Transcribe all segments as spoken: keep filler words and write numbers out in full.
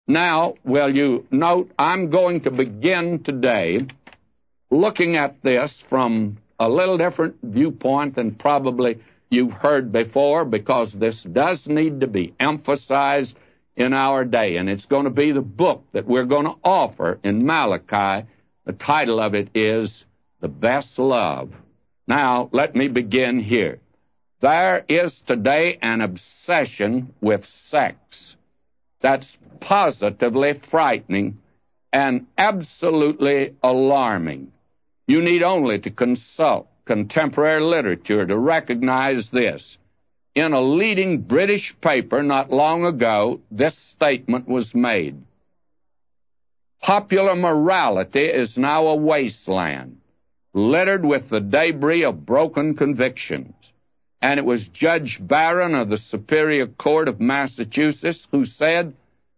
Now, will you note, I'm going to begin today looking at this from a little different viewpoint than probably you've heard before, because this does need to be emphasized in our day, and it's going to be the book that we're going to offer in Malachi. The title of it is The Best Love. Now, let me begin here. There is today an obsession with sex that's positively frightening and absolutely alarming. You need only to consult contemporary literature to recognize this. In a leading British paper not long ago, this statement was made. Popular morality is now a wasteland, littered with the debris of broken convictions. And it was Judge Barron of the Superior Court of Massachusetts who said,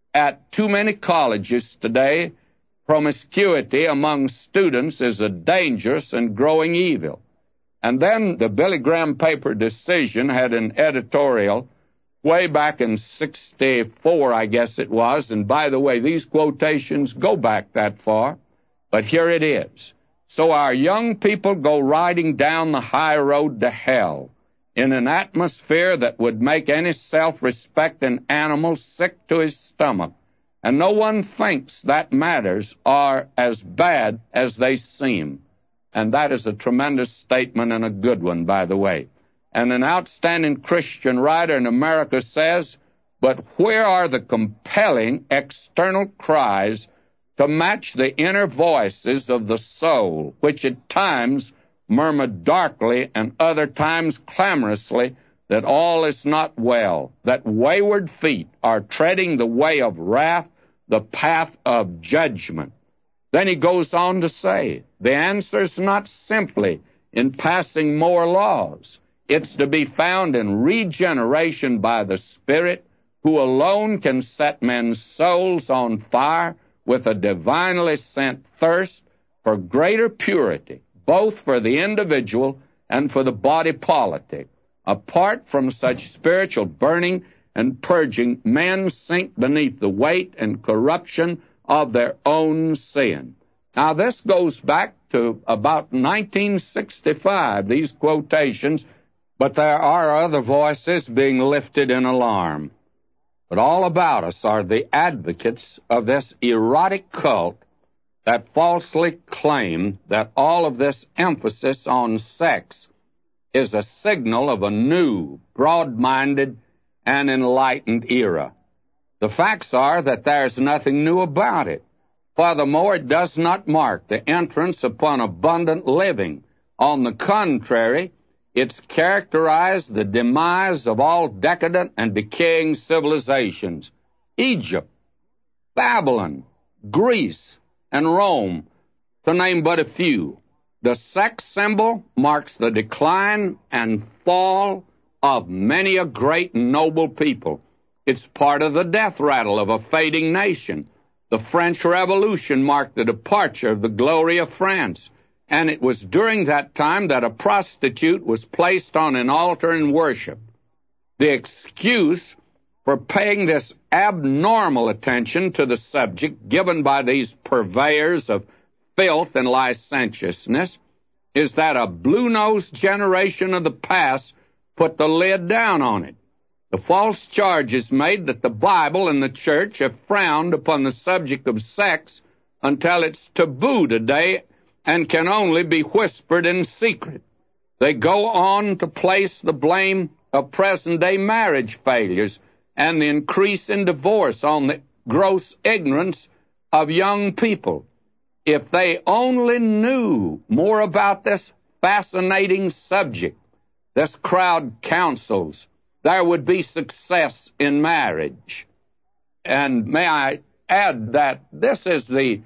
at too many colleges today, promiscuity among students is a dangerous and growing evil. And then the Billy Graham paper Decision had an editorial way back in sixty-four, I guess it was. And by the way, these quotations go back that far, but here it is. So our young people go riding down the high road to hell in an atmosphere that would make any self-respecting animal sick to his stomach. And no one thinks that matters are as bad as they seem. And that is a tremendous statement and a good one, by the way. And an outstanding Christian writer in America says, but where are the compelling external cries to match the inner voices of the soul, which at times murmur darkly and other times clamorously that all is not well, that wayward feet are treading the way of wrath, the path of judgment? Then he goes on to say, the answer is not simply in passing more laws. It's to be found in regeneration by the Spirit, who alone can set men's souls on fire with a divinely sent thirst for greater purity, both for the individual and for the body politic. Apart from such spiritual burning and purging, men sink beneath the weight and corruption of their own sin. Now, this goes back to about nineteen sixty-five, these quotations, but there are other voices being lifted in alarm. But all about us are the advocates of this erotic cult that falsely claim that all of this emphasis on sex is a signal of a new, broad-minded, and enlightened era. The facts are that there's nothing new about it. Furthermore, it does not mark the entrance upon abundant living. On the contrary, it's characterized the demise of all decadent and decaying civilizations. Egypt, Babylon, Greece, and Rome, to name but a few. The sex symbol marks the decline and fall of many a great and noble people. It's part of the death rattle of a fading nation. The French Revolution marked the departure of the glory of France, and it was during that time that a prostitute was placed on an altar in worship. The excuse for paying this abnormal attention to the subject given by these purveyors of filth and licentiousness is that a blue-nosed generation of the past put the lid down on it. The false charge is made that the Bible and the church have frowned upon the subject of sex until it's taboo today and can only be whispered in secret. They go on to place the blame of present-day marriage failures and the increase in divorce on the gross ignorance of young people. If they only knew more about this fascinating subject, this crowd counsels, there would be success in marriage. And may I add that this is the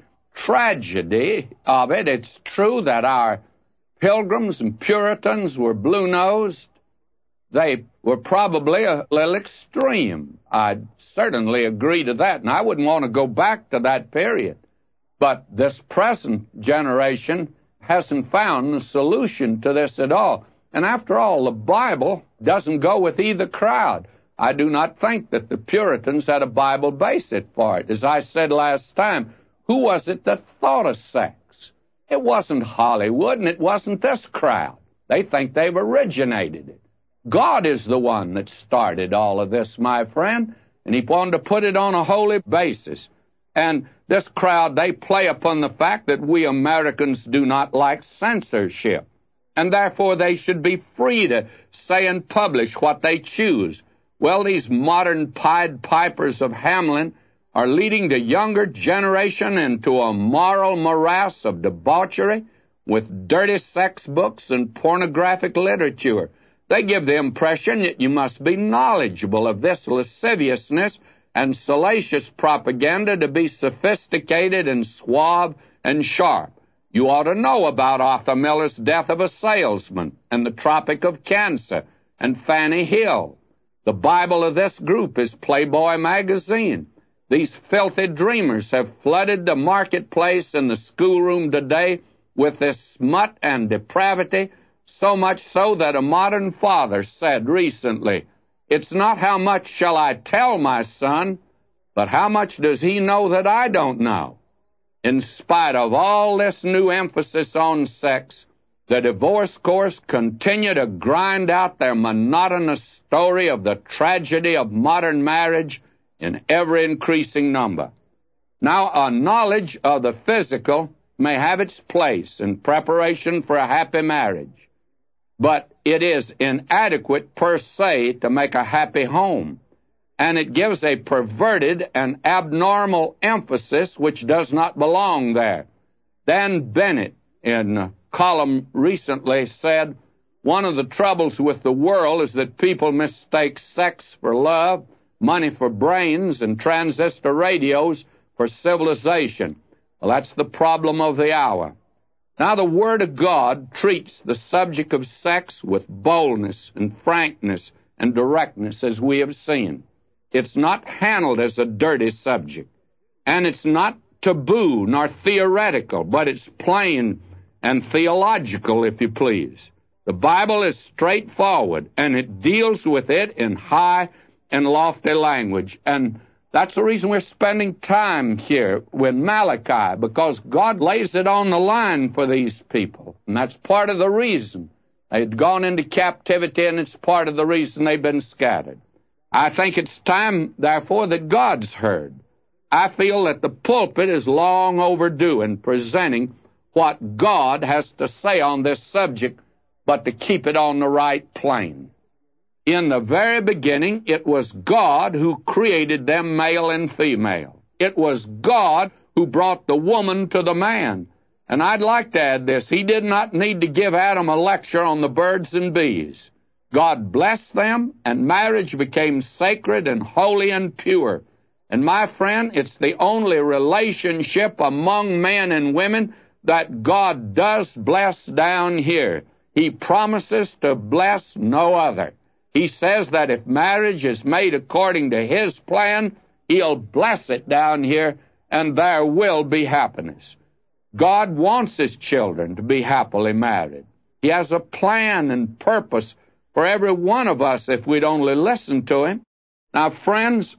tragedy of it. It's true that our Pilgrims and Puritans were blue-nosed. They were probably a little extreme. I'd certainly agree to that, and I wouldn't want to go back to that period. But this present generation hasn't found the solution to this at all. And after all, the Bible doesn't go with either crowd. I do not think that the Puritans had a Bible basis for it. As I said last time, who was it that thought of sex? It wasn't Hollywood, and it wasn't this crowd. They think they've originated it. God is the one that started all of this, my friend, and he wanted to put it on a holy basis. And this crowd, they play upon the fact that we Americans do not like censorship, and therefore they should be free to say and publish what they choose. Well, these modern Pied Pipers of Hamelin are leading the younger generation into a moral morass of debauchery with dirty sex books and pornographic literature. They give the impression that you must be knowledgeable of this lasciviousness and salacious propaganda to be sophisticated and suave and sharp. You ought to know about Arthur Miller's Death of a Salesman and the Tropic of Cancer and Fanny Hill. The Bible of this group is Playboy magazine. These filthy dreamers have flooded the marketplace and the schoolroom today with this smut and depravity, so much so that a modern father said recently, "It's not how much shall I tell my son, but how much does he know that I don't know?" In spite of all this new emphasis on sex, the divorce courts continue to grind out their monotonous story of the tragedy of modern marriage in ever increasing number. Now, a knowledge of the physical may have its place in preparation for a happy marriage, but it is inadequate per se to make a happy home, and it gives a perverted and abnormal emphasis which does not belong there. Dan Bennett, in a column recently, said, "One of the troubles with the world is that people mistake sex for love, money for brains, and transistor radios for civilization." Well, that's the problem of the hour. Now, the Word of God treats the subject of sex with boldness and frankness and directness, as we have seen. It's not handled as a dirty subject, and it's not taboo nor theoretical, but it's plain and theological, if you please. The Bible is straightforward, and it deals with it in high and lofty language, and that's the reason we're spending time here with Malachi, because God lays it on the line for these people, and that's part of the reason. They'd gone into captivity, and it's part of the reason they've been scattered. I think it's time, therefore, that God's heard. I feel that the pulpit is long overdue in presenting what God has to say on this subject, but to keep it on the right plane. In the very beginning, it was God who created them male and female. It was God who brought the woman to the man. And I'd like to add this. He did not need to give Adam a lecture on the birds and bees. God blessed them, and marriage became sacred and holy and pure. And my friend, it's the only relationship among men and women that God does bless down here. He promises to bless no other. He says that if marriage is made according to His plan, He'll bless it down here, and there will be happiness. God wants His children to be happily married. He has a plan and purpose for every one of us if we'd only listen to Him. Now, friends,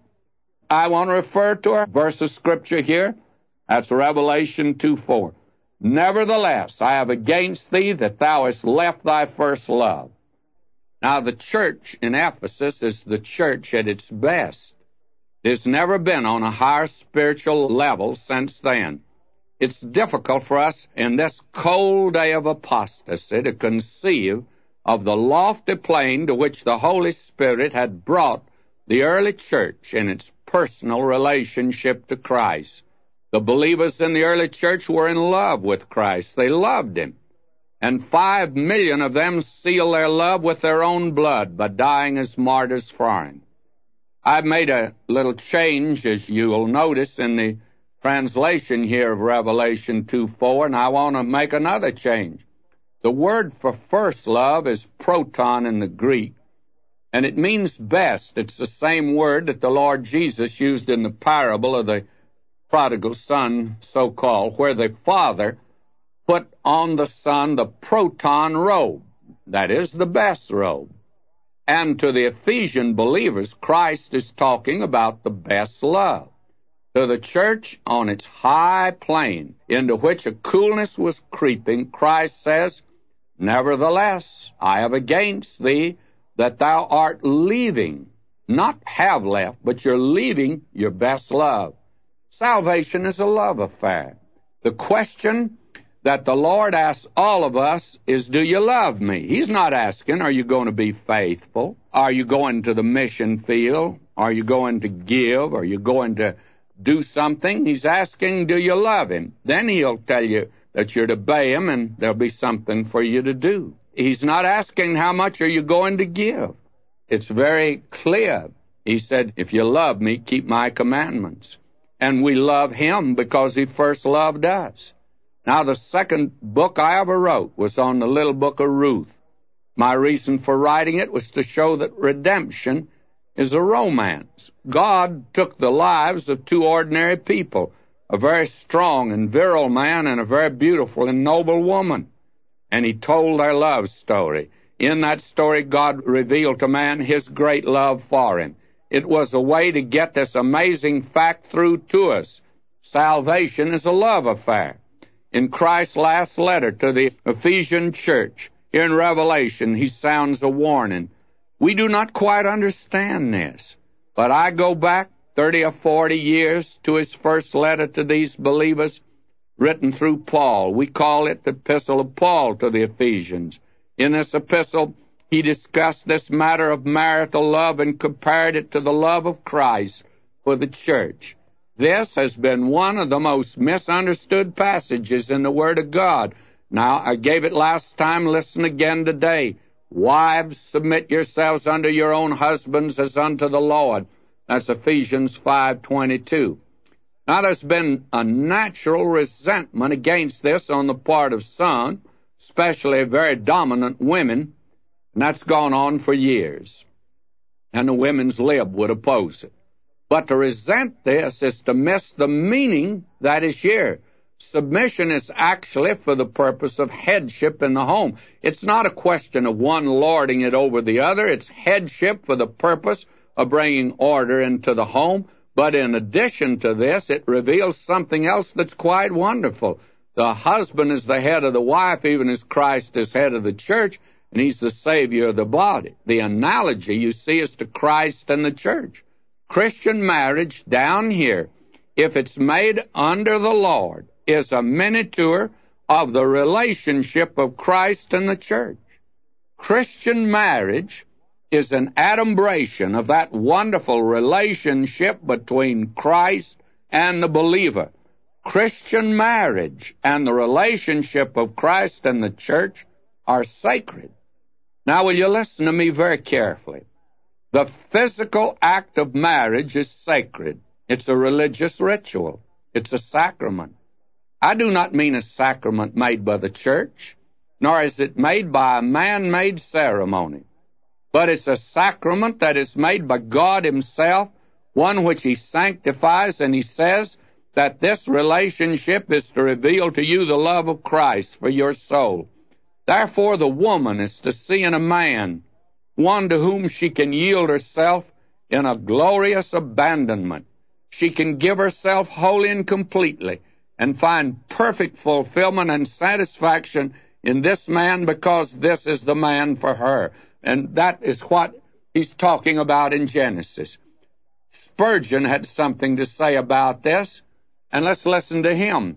I want to refer to a verse of Scripture here. That's Revelation two four. "Nevertheless, I have against thee that thou hast left thy first love." Now, the church in Ephesus is the church at its best. It's never been on a higher spiritual level since then. It's difficult for us in this cold day of apostasy to conceive of the lofty plane to which the Holy Spirit had brought the early church in its personal relationship to Christ. The believers in the early church were in love with Christ. They loved Him. And five million of them sealed their love with their own blood by dying as martyrs for Him. I've made a little change, as you'll notice, in the translation here of Revelation two four, and I want to make another change. The word for first love is proton in the Greek, and it means best. It's the same word that the Lord Jesus used in the parable of the prodigal son, so-called, where the father put on the son the proton robe, that is, the best robe. And to the Ephesian believers, Christ is talking about the best love. To the church on its high plane, into which a coolness was creeping, Christ says, "Nevertheless, I have against thee that thou art leaving," not have left, but you're leaving your best love. Salvation is a love affair. The question that the Lord asks all of us is, do you love me? He's not asking, are you going to be faithful? Are you going to the mission field? Are you going to give? Are you going to do something? He's asking, do you love him? Then he'll tell you that you're to obey him, and there'll be something for you to do. He's not asking, how much are you going to give? It's very clear. He said, if you love me, keep my commandments. And we love him because he first loved us. Now, the second book I ever wrote was on the little book of Ruth. My reason for writing it was to show that redemption is a romance. God took the lives of two ordinary people, a very strong and virile man and a very beautiful and noble woman, and he told their love story. In that story, God revealed to man his great love for him. It was a way to get this amazing fact through to us. Salvation is a love affair. In Christ's last letter to the Ephesian church, here in Revelation, he sounds a warning. We do not quite understand this, but I go back thirty or forty years to his first letter to these believers, written through Paul. We call it the Epistle of Paul to the Ephesians. In this epistle, he discussed this matter of marital love and compared it to the love of Christ for the church. This has been one of the most misunderstood passages in the Word of God. Now, I gave it last time. Listen again today. Wives, submit yourselves unto your own husbands as unto the Lord. That's Ephesians five twenty-two. Now, there's been a natural resentment against this on the part of some, especially very dominant women, and that's gone on for years. And the women's lib would oppose it. But to resent this is to miss the meaning that is here. Submission is actually for the purpose of headship in the home. It's not a question of one lording it over the other. It's headship for the purpose of bringing order into the home. But in addition to this, it reveals something else that's quite wonderful. The husband is the head of the wife, even as Christ is head of the church, and he's the Savior of the body. The analogy, you see, is to Christ and the church. Christian marriage down here, if it's made under the Lord, is a miniature of the relationship of Christ and the church. Christian marriage is an adumbration of that wonderful relationship between Christ and the believer. Christian marriage and the relationship of Christ and the church are sacred. Now, will you listen to me very carefully? The physical act of marriage is sacred. It's a religious ritual. It's a sacrament. I do not mean a sacrament made by the church, nor is it made by a man-made ceremony. But it's a sacrament that is made by God himself, one which he sanctifies, and he says that this relationship is to reveal to you the love of Christ for your soul. Therefore, the woman is to see in a man one to whom she can yield herself in a glorious abandonment. She can give herself wholly and completely and find perfect fulfillment and satisfaction in this man because this is the man for her. And that is what he's talking about in Genesis. Spurgeon had something to say about this, and let's listen to him.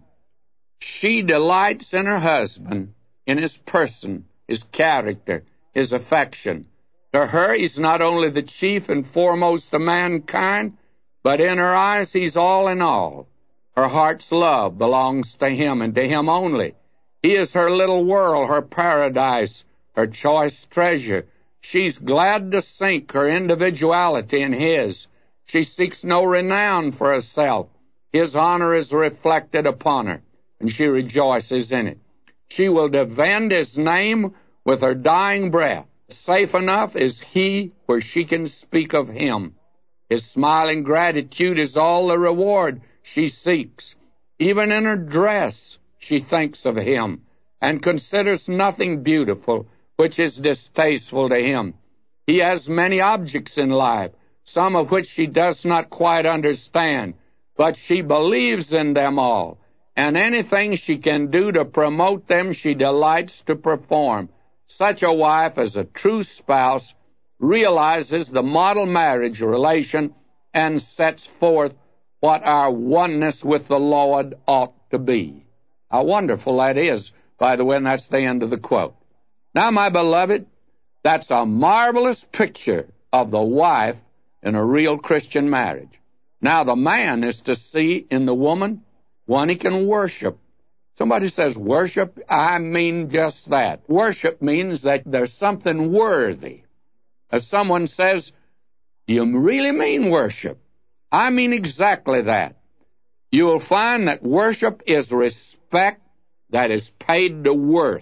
She delights in her husband, in his person, his character, his affection. To her, he's not only the chief and foremost of mankind, but in her eyes, he's all in all. Her heart's love belongs to him and to him only. He is her little world, her paradise, her choice treasure. She's glad to sink her individuality in his. She seeks no renown for herself. His honor is reflected upon her, and she rejoices in it. She will defend his name with her dying breath. Safe enough is he where she can speak of him. His smiling gratitude is all the reward she seeks. Even in her dress, she thinks of him and considers nothing beautiful which is distasteful to him. He has many objects in life, some of which she does not quite understand, but she believes in them all, and anything she can do to promote them she delights to perform. Such a wife, as a true spouse, realizes the model marriage relation and sets forth what our oneness with the Lord ought to be. How wonderful that is, by the way, and that's the end of the quote. Now, my beloved, that's a marvelous picture of the wife in a real Christian marriage. Now, the man is to see in the woman one he can worship. Somebody says, worship? I mean just that. Worship means that there's something worthy. As someone says, you really mean worship? I mean exactly that. You will find that worship is respect that is paid to worth.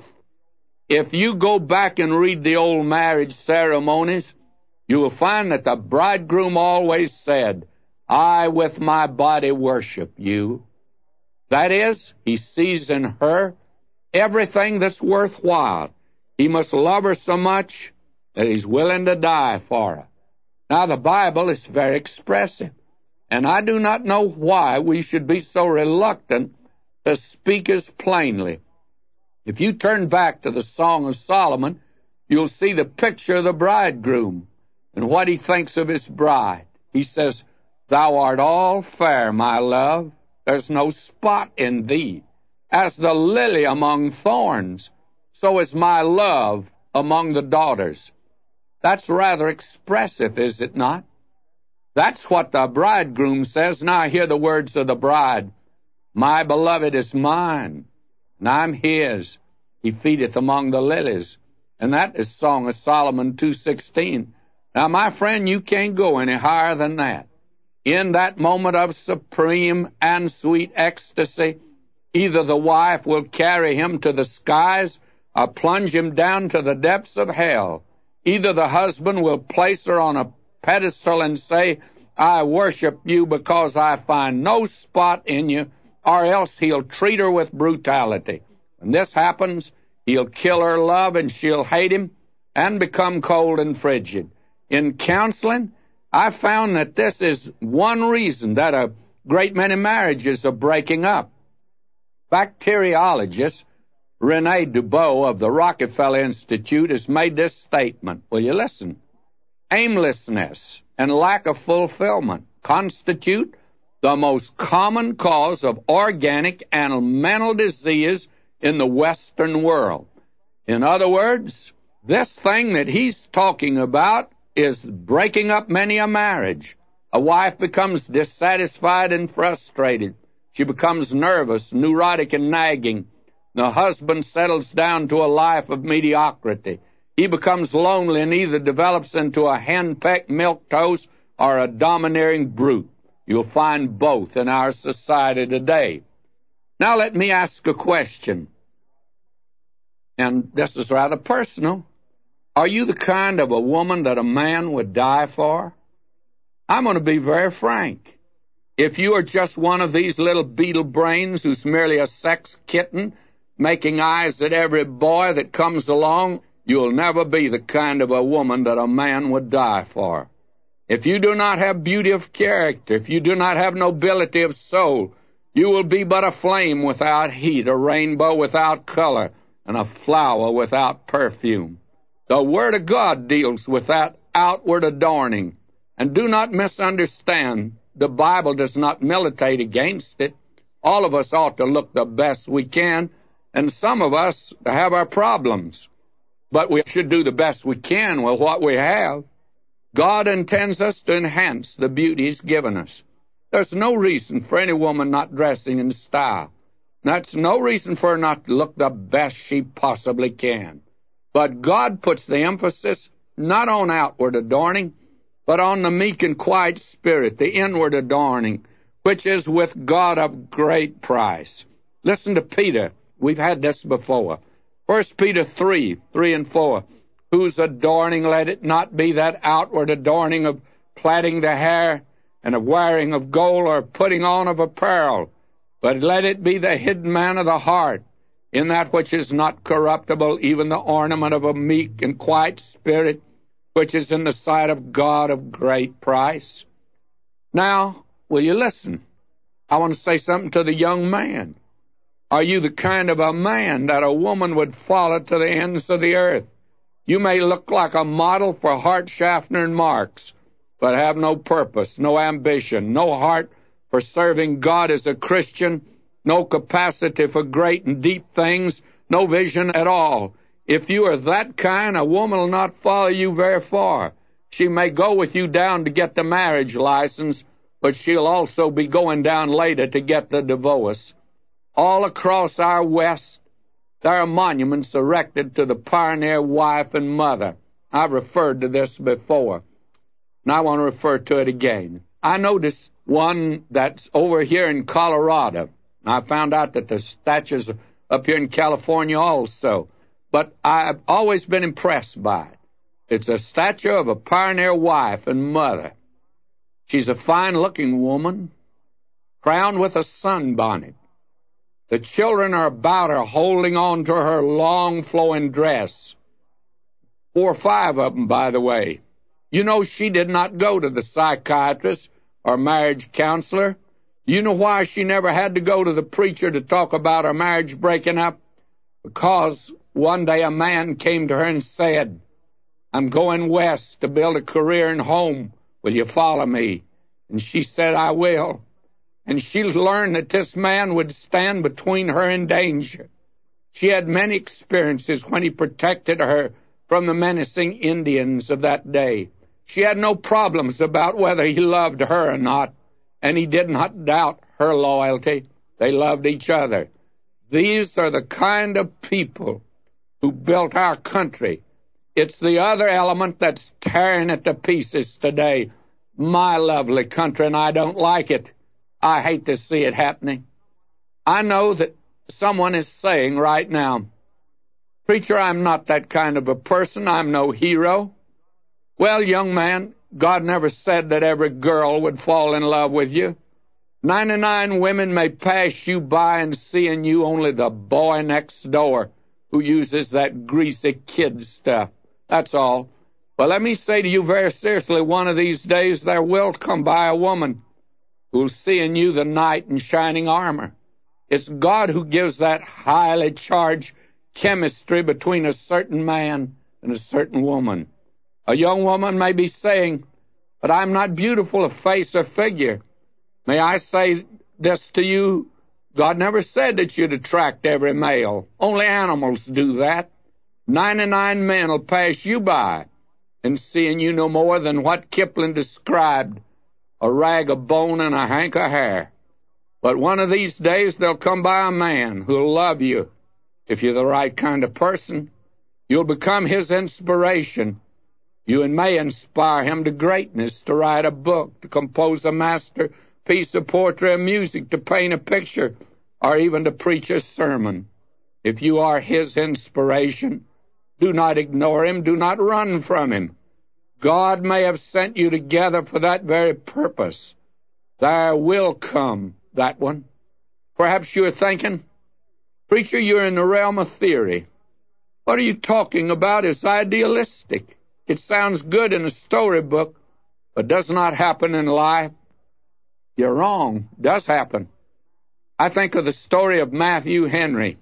If you go back and read the old marriage ceremonies, you will find that the bridegroom always said, I with my body worship you. That is, he sees in her everything that's worthwhile. He must love her so much that he's willing to die for her. Now, the Bible is very expressive, and I do not know why we should be so reluctant to speak as plainly. If you turn back to the Song of Solomon, you'll see the picture of the bridegroom and what he thinks of his bride. He says, Thou art all fair, my love. There's no spot in thee. As the lily among thorns, so is my love among the daughters. That's rather expressive, is it not? That's what the bridegroom says. Now I hear the words of the bride. My beloved is mine, and I'm his. He feedeth among the lilies. And that is Song of Solomon two sixteen. Now, my friend, you can't go any higher than that. In that moment of supreme and sweet ecstasy, either the wife will carry him to the skies or plunge him down to the depths of hell. Either the husband will place her on a pedestal and say, I worship you because I find no spot in you, or else he'll treat her with brutality. When this happens, he'll kill her love and she'll hate him and become cold and frigid. In counseling, I found that this is one reason that a great many marriages are breaking up. Bacteriologist Rene Dubois of the Rockefeller Institute has made this statement. Will you listen? Aimlessness and lack of fulfillment constitute the most common cause of organic and mental disease in the Western world. In other words, this thing that he's talking about is breaking up many a marriage. A wife becomes dissatisfied and frustrated. She becomes nervous, neurotic, and nagging. The husband settles down to a life of mediocrity. He becomes lonely and either develops into a hen-pecked milquetoast or a domineering brute. You'll find both in our society today. Now let me ask a question, and this is rather personal. Are you the kind of a woman that a man would die for? I'm going to be very frank. If you are just one of these little beetle brains who's merely a sex kitten, making eyes at every boy that comes along, you'll never be the kind of a woman that a man would die for. If you do not have beauty of character, if you do not have nobility of soul, you will be but a flame without heat, a rainbow without color, and a flower without perfume. The Word of God deals with that outward adorning. And do not misunderstand, the Bible does not militate against it. All of us ought to look the best we can, and some of us have our problems. But we should do the best we can with what we have. God intends us to enhance the beauty He's given us. There's no reason for any woman not dressing in style. That's no reason for her not to look the best she possibly can. But God puts the emphasis not on outward adorning, but on the meek and quiet spirit, the inward adorning, which is with God of great price. Listen to Peter. We've had this before. First Peter three, three and four. Whose adorning, let it not be that outward adorning of plaiting the hair and of wearing of gold or putting on of apparel, but let it be the hidden man of the heart, in that which is not corruptible, even the ornament of a meek and quiet spirit, which is in the sight of God of great price. Now, will you listen? I want to say something to the young man. Are you the kind of a man that a woman would follow to the ends of the earth? You may look like a model for Hart, Schaffner, and Marx, but have no purpose, no ambition, no heart for serving God as a Christian, no capacity for great and deep things, no vision at all. If you are that kind, a woman will not follow you very far. She may go with you down to get the marriage license, but she'll also be going down later to get the divorce. All across our West, there are monuments erected to the pioneer wife and mother. I've referred to this before, and I want to refer to it again. I noticed one that's over here in Colorado. I found out that the statues are up here in California also, but I've always been impressed by it. It's a statue of a pioneer wife and mother. She's a fine-looking woman, crowned with a sunbonnet. The children are about her, holding on to her long, flowing dress. Four or five of them, by the way. You know, she did not go to the psychiatrist or marriage counselor. You know why she never had to go to the preacher to talk about her marriage breaking up? Because one day a man came to her and said, I'm going west to build a career and home. Will you follow me? And she said, I will. And she learned that this man would stand between her and danger. She had many experiences when he protected her from the menacing Indians of that day. She had no problems about whether he loved her or not, and he did not doubt her loyalty. They loved each other. These are the kind of people who built our country. It's the other element that's tearing it to pieces today. My lovely country, and I don't like it. I hate to see it happening. I know that someone is saying right now, Preacher, I'm not that kind of a person. I'm no hero. Well, young man, God never said that every girl would fall in love with you. Ninety-nine women may pass you by and see in you only the boy next door who uses that greasy kid stuff. That's all. But let me say to you very seriously, one of these days there will come by a woman who'll see in you the knight in shining armor. It's God who gives that highly charged chemistry between a certain man and a certain woman. A young woman may be saying, but I'm not beautiful of face or figure. May I say this to you? God never said that you'd attract every male. Only animals do that. Ninety-nine men will pass you by and see in you no more than what Kipling described, a rag of bone and a hank of hair. But one of these days there'll come by a man who'll love you. If you're the right kind of person, you'll become his inspiration. You and may inspire him to greatness, to write a book, to compose a masterpiece of poetry or music, to paint a picture, or even to preach a sermon. If you are his inspiration, do not ignore him, do not run from him. God may have sent you together for that very purpose. There will come that one. Perhaps you're thinking, Preacher, you're in the realm of theory. What are you talking about? It's idealistic. It sounds good in a storybook, but does not happen in life. You're wrong. It does happen. I think of the story of Matthew Henry.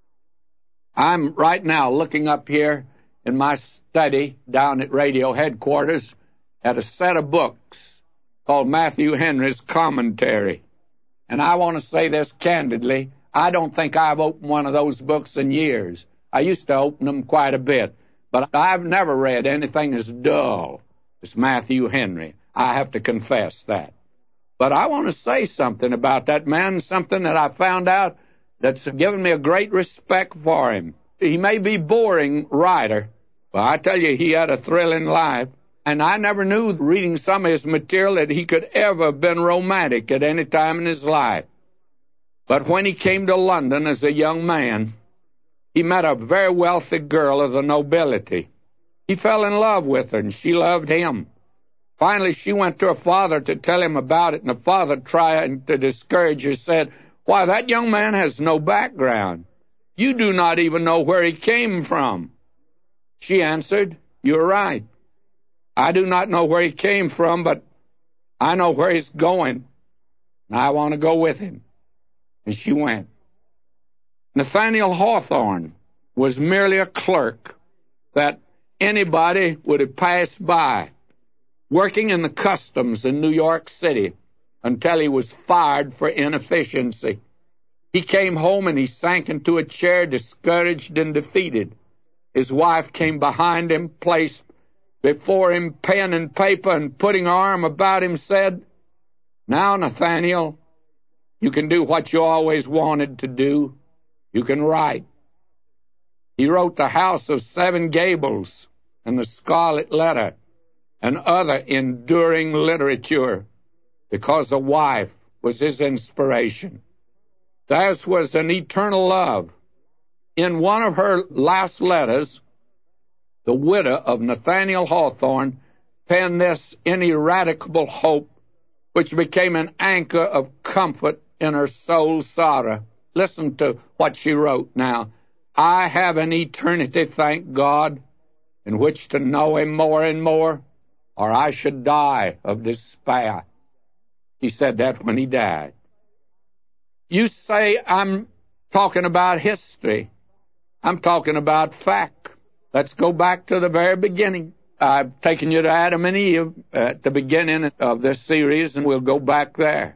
I'm right now looking up here in my study down at radio headquarters at a set of books called Matthew Henry's Commentary. And I want to say this candidly. I don't think I've opened one of those books in years. I used to open them quite a bit, but I've never read anything as dull as Matthew Henry. I have to confess that. But I want to say something about that man, something that I found out that's given me a great respect for him. He may be boring writer, but I tell you, he had a thrilling life. And I never knew, reading some of his material, that he could ever have been romantic at any time in his life. But when he came to London as a young man, he met a very wealthy girl of the nobility. He fell in love with her, and she loved him. Finally, she went to her father to tell him about it, and the father, trying to discourage her, said, "Why, that young man has no background. You do not even know where he came from." She answered, "You're right. I do not know where he came from, but I know where he's going, and I want to go with him. And she went. Nathaniel Hawthorne was merely a clerk that anybody would have passed by, working in the customs in New York City until he was fired for inefficiency. He came home and he sank into a chair, discouraged and defeated. His wife came behind him, placed before him pen and paper, and putting her arm about him said, "Now, Nathaniel, you can do what you always wanted to do. You can write." He wrote The House of Seven Gables and The Scarlet Letter and other enduring literature because a wife was his inspiration. Theirs was an eternal love. In one of her last letters, the widow of Nathaniel Hawthorne penned this ineradicable hope, which became an anchor of comfort in her soul's sorrow. Listen to what she wrote now. "I have an eternity, thank God, in which to know him more and more, or I should die of despair." He said that when he died. You say I'm talking about history. I'm talking about fact. Let's go back to the very beginning. I've taken you to Adam and Eve at the beginning of this series, and we'll go back there.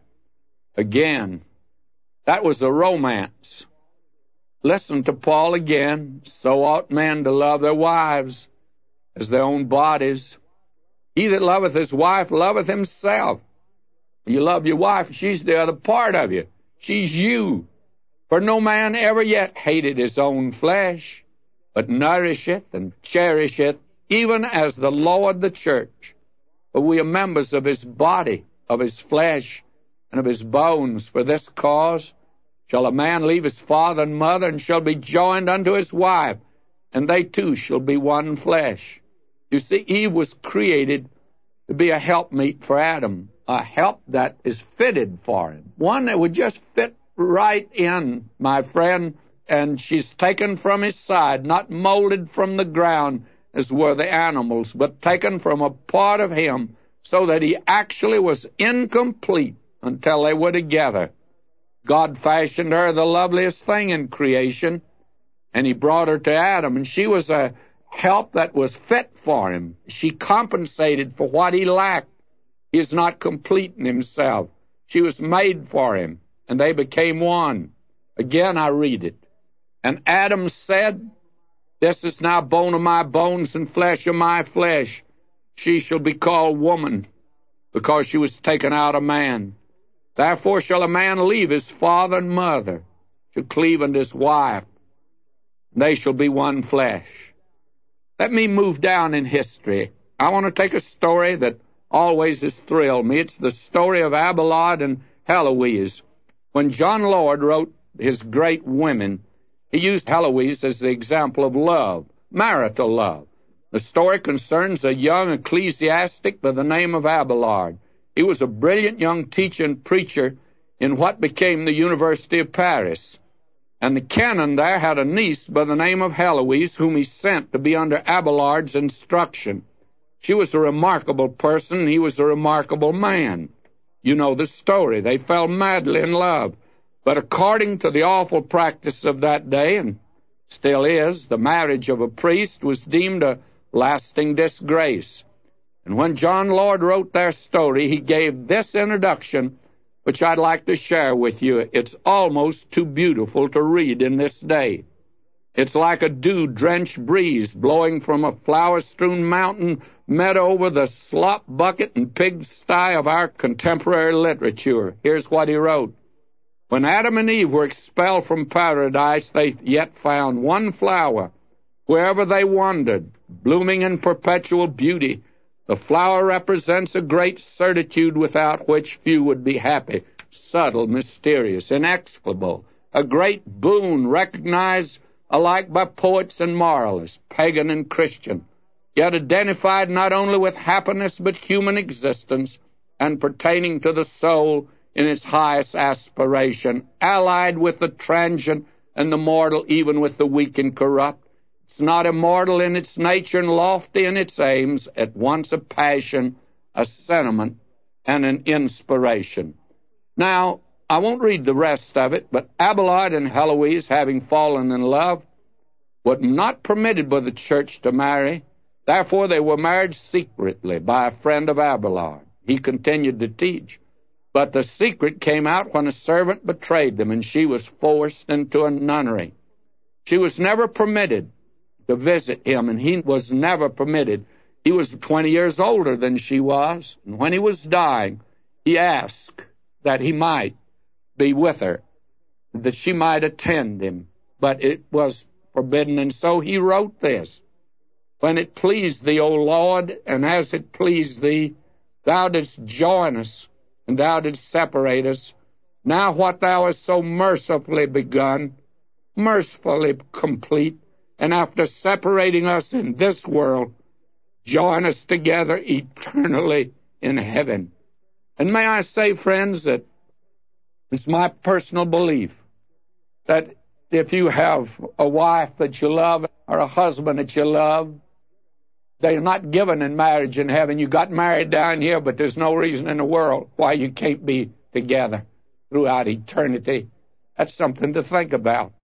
Again, that was a romance. Listen to Paul again. "So ought men to love their wives as their own bodies. He that loveth his wife loveth himself." You love your wife, she's the other part of you. She's you. "For no man ever yet hated his own flesh, but nourisheth and cherisheth, even as the Lord the church. For we are members of his body, of his flesh, and of his bones. For this cause shall a man leave his father and mother, and shall be joined unto his wife, and they two shall be one flesh." You see, Eve was created to be a helpmeet for Adam, a help that is fitted for him, one that would just fit right in, my friend, and she's taken from his side, not molded from the ground as were the animals, but taken from a part of him so that he actually was incomplete until they were together. God fashioned her the loveliest thing in creation, and he brought her to Adam, and she was a help that was fit for him. She compensated for what he lacked. He is not complete in himself. She was made for him, and they became one. Again, I read it. "And Adam said, This is now bone of my bones and flesh of my flesh. She shall be called woman, because she was taken out of man. Therefore shall a man leave his father and mother, shall cleave unto his wife, and they shall be one flesh." Let me move down in history. I want to take a story that always has thrilled me. It's the story of Abelard and Heloise. When John Lord wrote his Great Women, he used Heloise as the example of love, marital love. The story concerns a young ecclesiastic by the name of Abelard. He was a brilliant young teacher and preacher in what became the University of Paris. And the canon there had a niece by the name of Heloise, whom he sent to be under Abelard's instruction. She was a remarkable person. He was a remarkable man. You know the story. They fell madly in love. But according to the awful practice of that day, and still is, the marriage of a priest was deemed a lasting disgrace. And when John Lord wrote their story, he gave this introduction, which I'd like to share with you. It's almost too beautiful to read in this day. It's like a dew-drenched breeze blowing from a flower-strewn mountain meadow over the slop bucket and pigsty of our contemporary literature. Here's what he wrote. "When Adam and Eve were expelled from paradise, they yet found one flower wherever they wandered, blooming in perpetual beauty. The flower represents a great certitude without which few would be happy, subtle, mysterious, inexplicable, a great boon recognized alike by poets and moralists, pagan and Christian, yet identified not only with happiness but human existence, and pertaining to the soul in its highest aspiration, allied with the transient and the mortal, even with the weak and corrupt, It's not immortal in its nature and lofty in its aims, at once a passion, a sentiment, and an inspiration. Now, I won't read the rest of it, but Abelard and Heloise, having fallen in love, were not permitted by the church to marry. Therefore, they were married secretly by a friend of Abelard. He continued to teach. But the secret came out when a servant betrayed them, and she was forced into a nunnery. She was never permitted to visit him, and he was never permitted. He was twenty years older than she was, and when he was dying, he asked that he might be with her, that she might attend him. But it was forbidden, and so he wrote this. When it pleased thee, O Lord, and as it pleased thee, thou didst join us, and thou didst separate us. Now what thou hast so mercifully begun, mercifully complete, and after separating us in this world, join us together eternally in heaven. And may I say, friends, that it's my personal belief that if you have a wife that you love or a husband that you love, they're not given in marriage in heaven. You got married down here, but there's no reason in the world why you can't be together throughout eternity. That's something to think about.